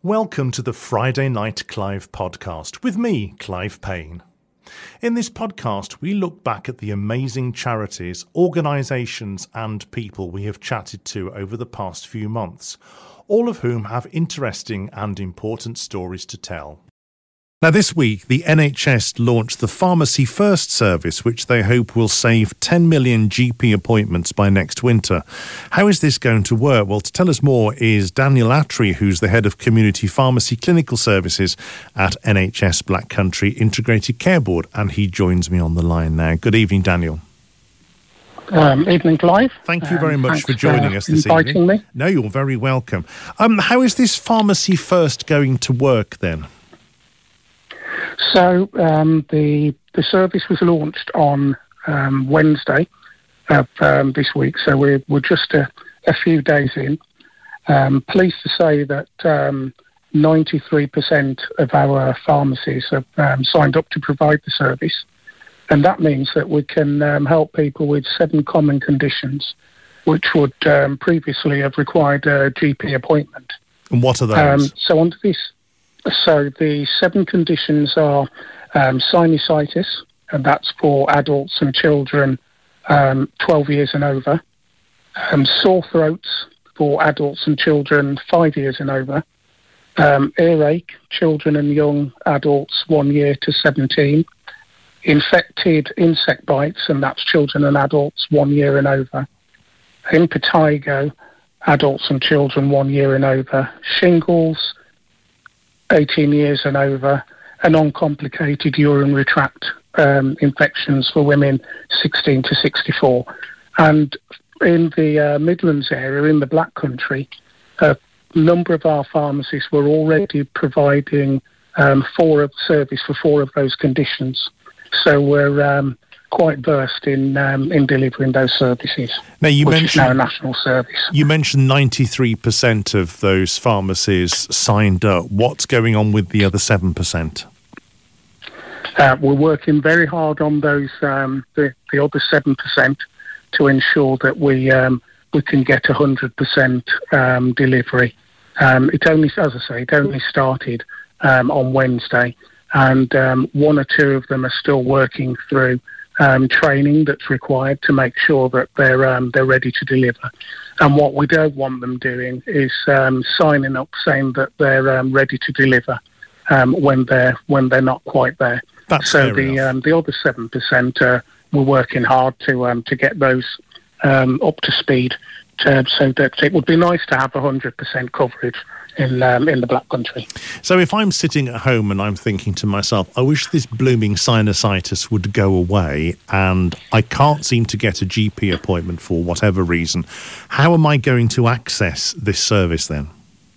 Welcome to the Friday Night Clive podcast with me, Clive Payne. In this podcast, we look back at the amazing charities, organisations and people we have chatted to over the past few months, all of whom have interesting and important stories to tell. Now this week, the NHS launched the Pharmacy First service, which they hope will save 10 million GP appointments by next winter. How is this going to work? Well, to tell us more is Daniel Attry, who's the head of Community Pharmacy Clinical Services at NHS Black Country Integrated Care Board, and he joins me on the line now. Good evening, Daniel. Evening, Clive. Thank you very much for joining us this inviting evening. Me. No, you're very welcome. How is this Pharmacy First going to work then? So the service was launched on Wednesday of this week, so we're just a few days in. Pleased to say that 93% of our pharmacies have signed up to provide the service, and that means that we can help people with 7 common conditions which would previously have required a GP appointment. And what are those? So the 7 conditions are sinusitis, and that's for adults and children 12 years and over. Sore throats for adults and children 5 years and over. Earache, children and young adults 1 year to 17. Infected insect bites, and that's children and adults 1 year and over. Impetigo, adults and children 1 year and over. Shingles, 18 years and over, and uncomplicated urinary tract infections for women 16 to 64. And in the Midlands area, in the Black Country, a number of our pharmacies were already providing service for 4 of those conditions. So we're quite versed in delivering those services, which is now a national service. You mentioned 93% of those pharmacies signed up. What's going on with the other 7%? We're working very hard on those the other 7% to ensure that we can get 100% delivery. It only started on Wednesday, and 1 or 2 of them are still working through training that's required to make sure that they're ready to deliver. And what we don't want them doing is signing up saying that they're ready to deliver when they're not quite there. That's so the other 7% we're working hard to get those up to speed, so that it would be nice to have 100% coverage in the Black Country. So if I'm sitting at home and I'm thinking to myself, I wish this blooming sinusitis would go away, and I can't seem to get a GP appointment for whatever reason, how am I going to access this service then?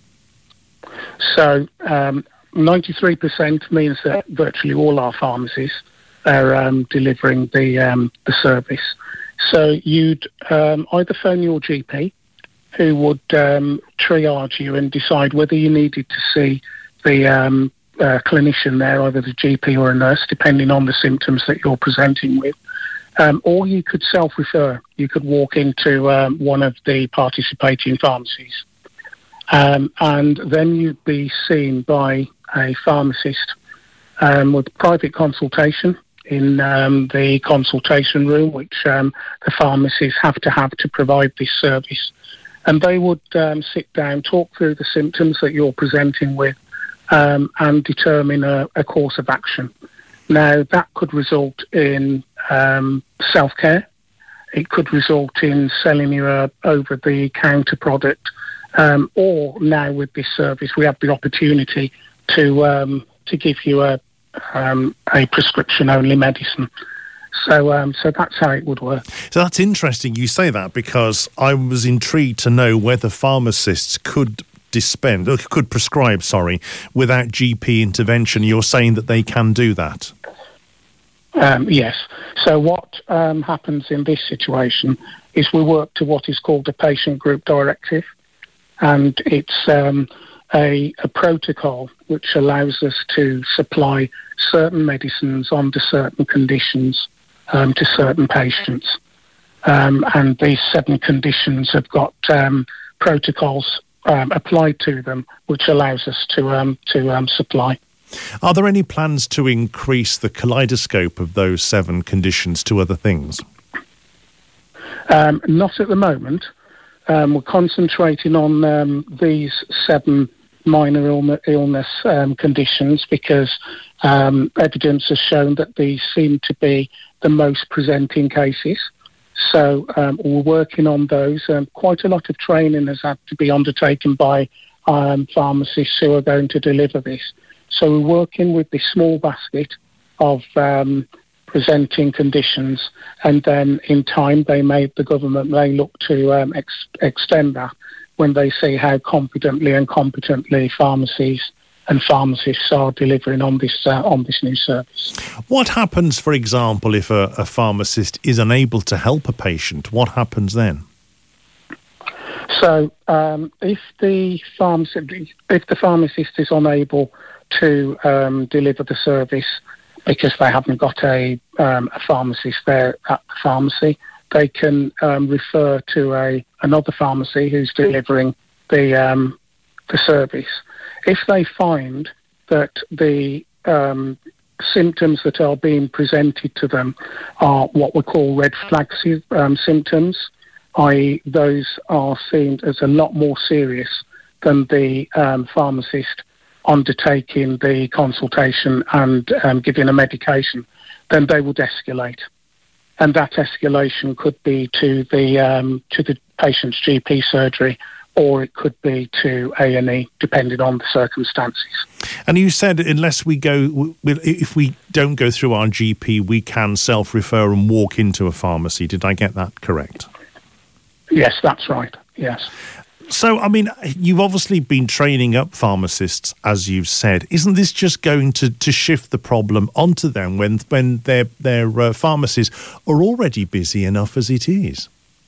So 93% means that virtually all our pharmacies are delivering the service. So you'd either phone your GP, who would triage you and decide whether you needed to see the clinician there, either the GP or a nurse, depending on the symptoms that you're presenting with. Or you could self-refer. You could walk into one of the participating pharmacies. And then you'd be seen by a pharmacist with private consultation in the consultation room, which the pharmacies have to provide this service. And they would sit down, talk through the symptoms that you're presenting with, and determine a course of action. Now, that could result in self-care. It could result in selling you a over-the-counter product. Or now with this service, we have the opportunity to give you a prescription-only medicine. So that's how it would work. So that's interesting you say that, because I was intrigued to know whether pharmacists could prescribe, without GP intervention. You're saying that they can do that? Yes. So what happens in this situation is we work to what is called a patient group directive, and it's a protocol which allows us to supply certain medicines under certain conditions to certain patients. And these 7 conditions have got protocols applied to them, which allows us to supply. Are there any plans to increase the kaleidoscope of those 7 conditions to other things? Not at the moment. We're concentrating on these 7 minor illness conditions because evidence has shown that these seem to be the most presenting cases. So we're working on those. Quite a lot of training has had to be undertaken by pharmacists who are going to deliver this. So we're working with this small basket of presenting conditions, and then in time the government may look to extend that when they see how confidently and competently pharmacies and pharmacists are delivering on this new service. What happens, for example, if a pharmacist is unable to help a patient? What happens then? So if the pharmacist is unable to deliver the service because they haven't got a pharmacist there at the pharmacy, they can refer to another pharmacy who's delivering the service. If they find that the symptoms that are being presented to them are what we call red flag symptoms, i.e. those are seen as a lot more serious than the pharmacist undertaking the consultation and giving a medication, then they would escalate. And that escalation could be to the patient's GP surgery, or it could be to A&E, depending on the circumstances. And you said if we don't go through our GP, we can self-refer and walk into a pharmacy. Did I get that correct? Yes, that's right, yes. So, I mean, you've obviously been training up pharmacists, as you've said. Isn't this just going to shift the problem onto them when their pharmacies are already busy enough as it is?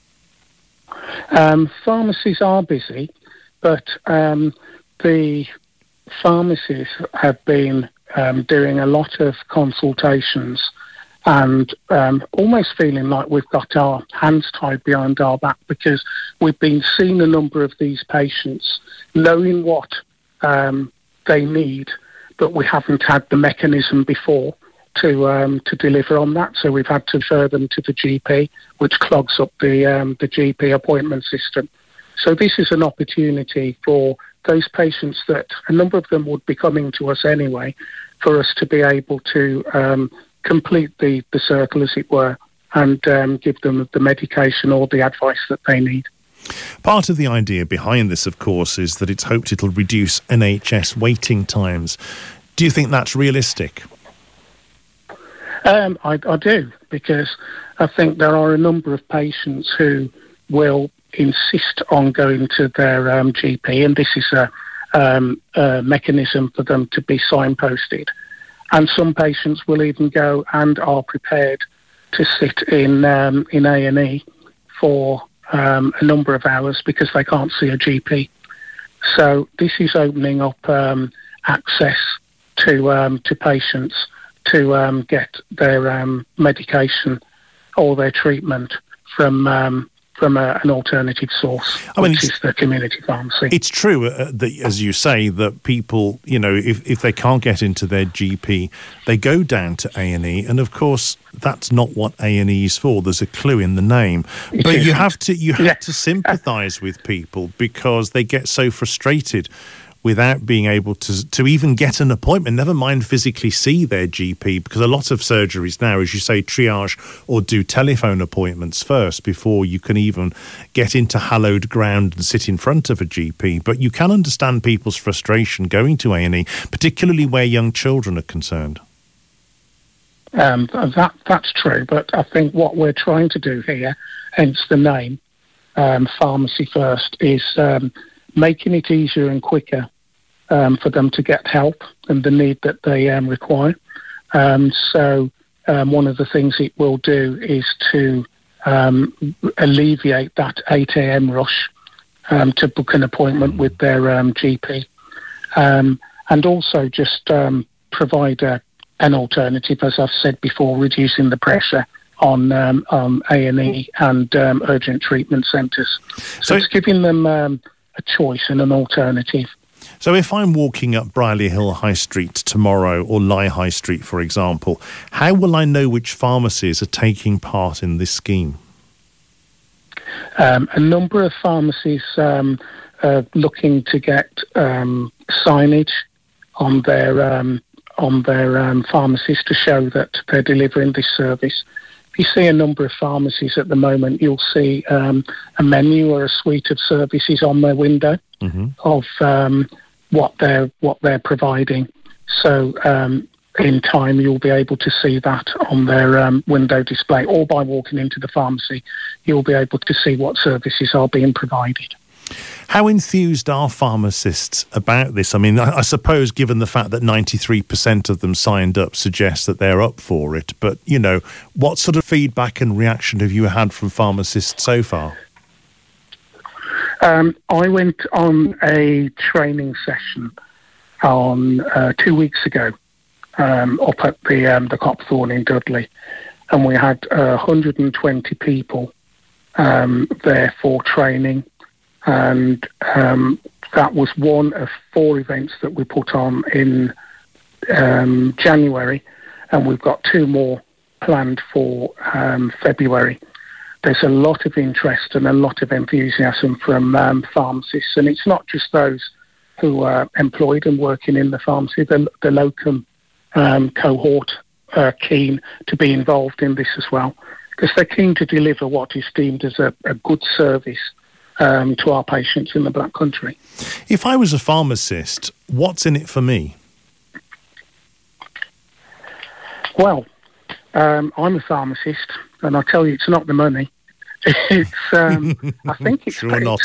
Pharmacies are busy, but the pharmacies have been doing a lot of consultations and almost feeling like we've got our hands tied behind our back because we've been seeing a number of these patients, knowing what they need, but we haven't had the mechanism before to deliver on that. So we've had to refer them to the GP, which clogs up the GP appointment system. So this is an opportunity for those patients that a number of them would be coming to us anyway, for us to be able to complete the circle, as it were, and give them the medication or the advice that they need. Part of the idea behind this, of course, is that it's hoped it'll reduce NHS waiting times. Do you think that's realistic? I do, because I think there are a number of patients who will insist on going to their GP, and this is a mechanism for them to be signposted. And some patients will even go and are prepared to sit in A&E for a number of hours because they can't see a GP. So this is opening up access to patients to get their medication or their treatment from an alternative source, which is the community pharmacy. It's true, that, as you say, that people, if they can't get into their GP, they go down to A&E, and of course that's not what A&E is for. There's a clue in the name, but you have to sympathise with people because they get so frustrated without being able to even get an appointment, never mind physically see their GP, because a lot of surgeries now, as you say, triage or do telephone appointments first before you can even get into hallowed ground and sit in front of a GP. But you can understand people's frustration going to A&E, particularly where young children are concerned. That's true, but I think what we're trying to do here, hence the name, Pharmacy First, is making it easier and quicker for them to get help and the need that they require. So one of the things it will do is to alleviate that 8 a.m. rush to book an appointment with their GP, and also just provide an alternative, as I've said before, reducing the pressure on A&E and urgent treatment centres. So it's giving them a choice and an alternative. So if I'm walking up Brierley Hill High Street tomorrow, or Lye High Street, for example, how will I know which pharmacies are taking part in this scheme? A number of pharmacies are looking to get signage on their pharmacies to show that they're delivering this service. If you see a number of pharmacies at the moment, you'll see a menu or a suite of services on their window of what they're providing. So in time, you'll be able to see that on their window display, or by walking into the pharmacy, you'll be able to see what services are being provided. How enthused are pharmacists about this? I mean, I suppose given the fact that 93% of them signed up suggests that they're up for it. But, you know, what sort of feedback and reaction have you had from pharmacists so far? I went on a training session on 2 weeks ago up at the Copthorne in Dudley, and we had 120 people there for training. And that was one of 4 events that we put on in January, and we've got 2 more planned for February. There's a lot of interest and a lot of enthusiasm from pharmacists, and it's not just those who are employed and working in the pharmacy. The locum cohort are keen to be involved in this as well, because they're keen to deliver what is deemed as a good service to our patients in the Black Country. If I was a pharmacist, what's in it for me? Well, I'm a pharmacist, and I tell you, it's not the money. It's I think it's sure not.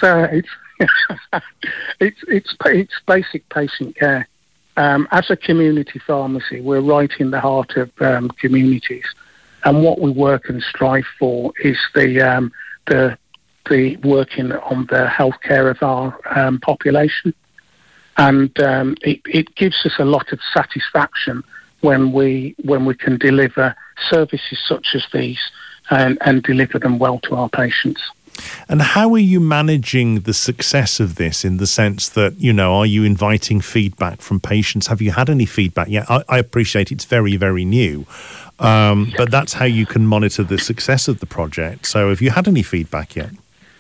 It's basic patient care. As a community pharmacy, we're right in the heart of communities, and what we work and strive for is the working on the healthcare of our population, and it gives us a lot of satisfaction when we can deliver services such as these and deliver them well to our patients. And how are you managing the success of this, in the sense that, you know, are you inviting feedback from patients? Have you had any feedback yet? I appreciate it's very, very new, but that's how you can monitor the success of the project. So have you had any feedback yet?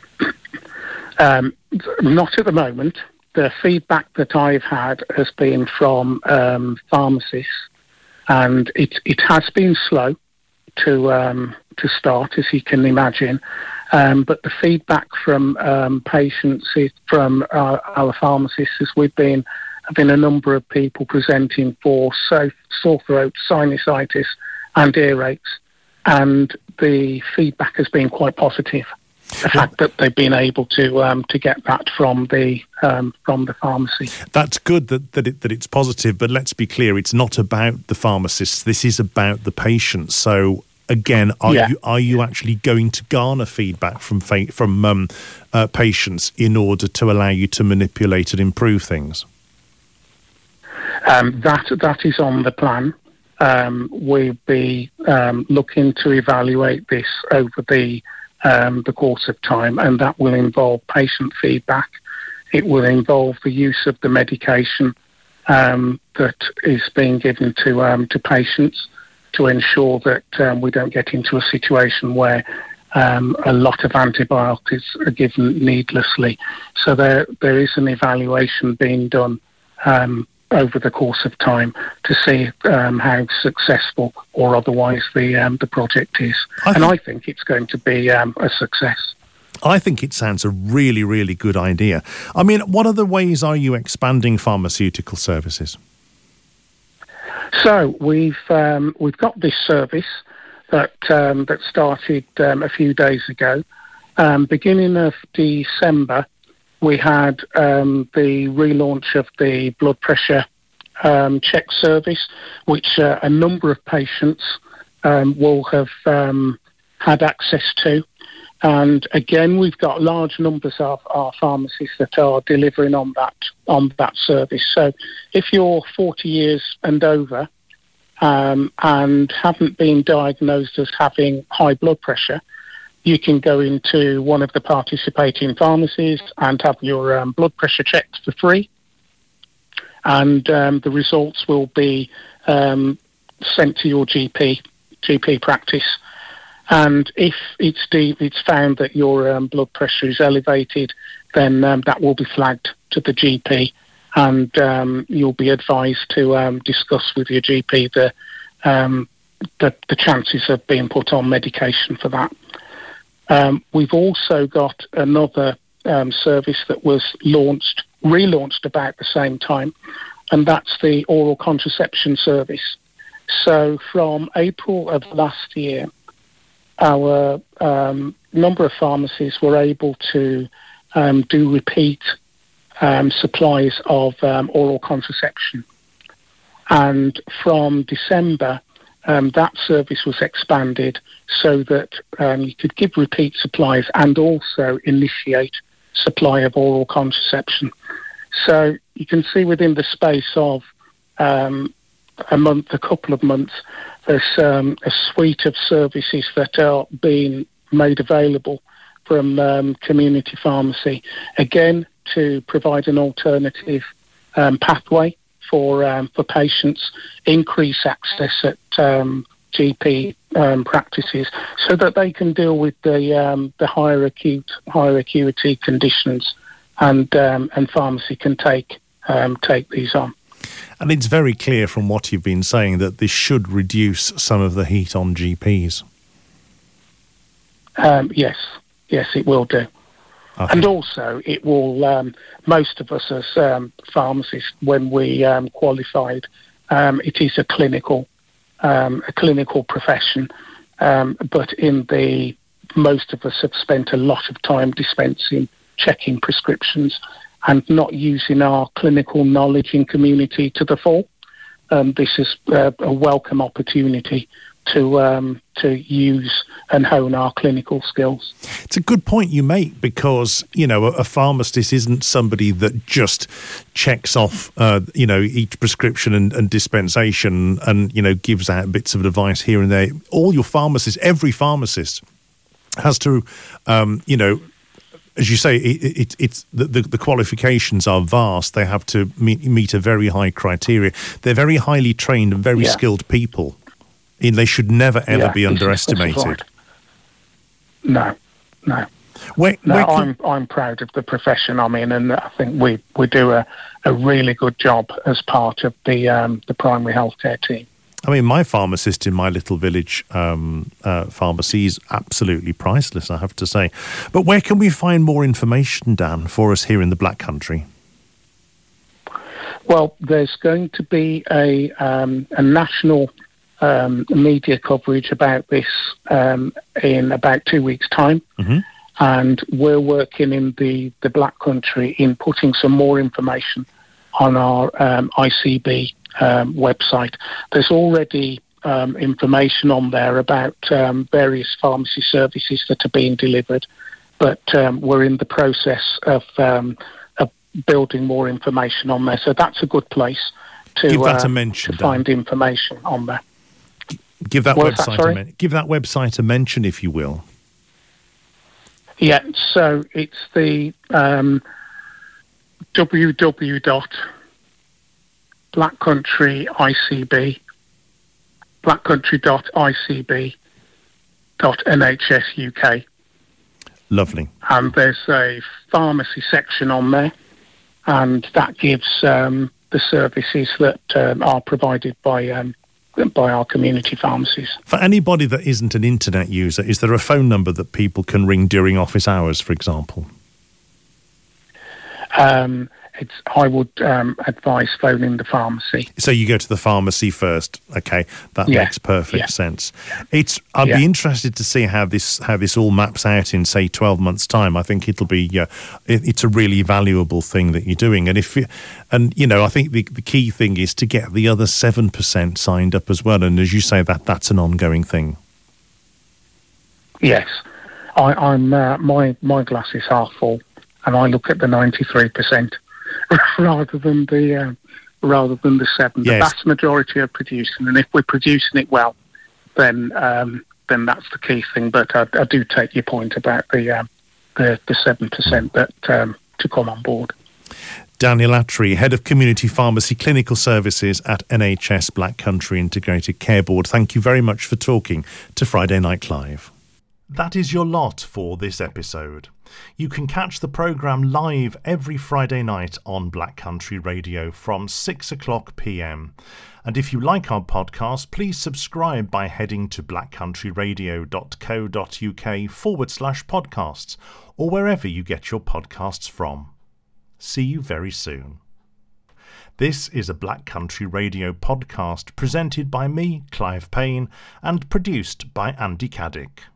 Not at the moment. The feedback that I've had has been from pharmacists, and it has been slow to start, as you can imagine. But the feedback from patients, from our pharmacists, is we've been having a number of people presenting for sore throat, sinusitis and earaches, and the feedback has been quite positive. The fact that they've been able to get that from the pharmacy. That's good that it's positive, but let's be clear, it's not about the pharmacists. This is about the patients. So again, are you actually going to garner feedback from patients in order to allow you to manipulate and improve things? That is on the plan. We'll be looking to evaluate this over the course of time, and that will involve patient feedback. It will involve the use of the medication that is being given to patients, to ensure that we don't get into a situation where a lot of antibiotics are given needlessly. So there is an evaluation being done over the course of time to see how successful or otherwise the project is. I think it's going to be a success. I think it sounds a really, really good idea. I mean, what other ways are you expanding pharmaceutical services? So we've got this service that started a few days ago. Beginning of December, we had the relaunch of the blood pressure check service, which a number of patients will have had access to. And again, we've got large numbers of our pharmacies that are delivering on that service. So if you're 40 years and over and haven't been diagnosed as having high blood pressure, you can go into one of the participating pharmacies and have your blood pressure checked for free. And the results will be sent to your GP practice. And if it's found that your blood pressure is elevated, then that will be flagged to the GP, and you'll be advised to discuss with your GP the chances of being put on medication for that. We've also got another service that was relaunched about the same time, and that's the oral contraception service. So from April of last year, our number of pharmacies were able to do repeat supplies of oral contraception. And from December, that service was expanded so that you could give repeat supplies and also initiate supply of oral contraception. So you can see within the space of a couple of months, there's a suite of services that are being made available from community pharmacy, again, to provide an alternative pathway for patients, increase access at GP practices so that they can deal with the higher acuity conditions, and pharmacy can take these on. And it's very clear from what you've been saying that this should reduce some of the heat on GPs. Yes, it will do. Okay. And also, it will. Most of us as pharmacists, when we qualified, it is a clinical profession. But most of us have spent a lot of time dispensing, checking prescriptions, and not using our clinical knowledge in community to the full. This is a welcome opportunity to use and hone our clinical skills. It's a good point you make, because, a pharmacist isn't somebody that just checks off, each prescription and dispensation and, gives out bits of advice here and there. All your pharmacists, every pharmacist has to, as you say, it's the qualifications are vast. They have to meet a very high criteria. They're very highly trained and very skilled people. They should never ever be underestimated. Right. No. I'm proud of the profession I'm in, and I think we do a really good job as part of the primary healthcare team. I mean, my pharmacist in my little village pharmacy is absolutely priceless, I have to say. But where can we find more information, Dan, for us here in the Black Country? Well, there's going to be a national media coverage about this in about 2 weeks' time. Mm-hmm. And we're working in the Black Country in putting some more information on our ICB website. There's already information on there about various pharmacy services that are being delivered, but we're in the process of building more information on there. So that's a good place to give that a mention, to find information on there. Give that website a mention, if you will. Yeah, so it's the blackcountry.icb.nhs.uk. Lovely. And there's a pharmacy section on there, and that gives the services that are provided by our community pharmacies. For anybody that isn't an internet user, is there a phone number that people can ring during office hours, for example? I would advise phoning the pharmacy. So you go to the pharmacy first. Okay, that makes perfect sense. I'd be interested to see how this all maps out in, say, 12 months' time. I think it'll be it's a really valuable thing that you're doing. And I think the key thing is to get the other 7% signed up as well. And as you say, that's an ongoing thing. Yes, I'm my glass is half full, and I look at the 93%. rather than the 7. The vast majority are producing, and if we're producing it well, then then that's the key thing. But I do take your point about the 7% that to come on board. Daniel Attry, Head of Community Pharmacy Clinical Services at NHS Black Country Integrated Care Board. Thank you very much for talking to Friday Night Live. That is your lot for this episode. You can catch the programme live every Friday night on Black Country Radio from 6:00 p.m. And if you like our podcast, please subscribe by heading to blackcountryradio.co.uk/podcasts or wherever you get your podcasts from. See you very soon. This is a Black Country Radio podcast presented by me, Clive Payne, and produced by Andy Caddick.